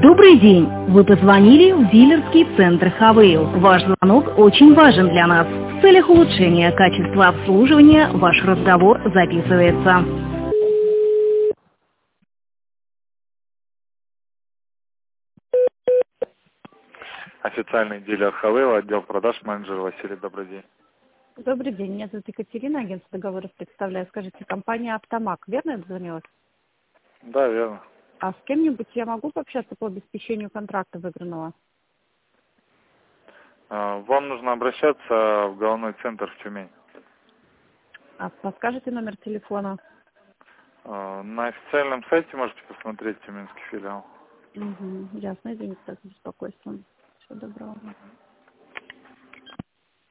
Добрый день! Вы позвонили в дилерский центр Хавейл. Ваш звонок очень важен для нас. В целях улучшения качества обслуживания ваш разговор записывается. Официальный дилер Хавейл, отдел продаж, менеджер Василий, добрый день. Добрый день, меня зовут Екатерина, агентство договоров представляю. Скажите, компания «Автомаг», верно я дозвонилась? Да, верно. А с кем-нибудь я могу пообщаться по обеспечению контракта выигранного? Вам нужно обращаться в головной центр в Тюмень. А подскажете номер телефона? На официальном сайте можете посмотреть тюменский филиал. Угу, ясно, извините за беспокойство. Всего доброго.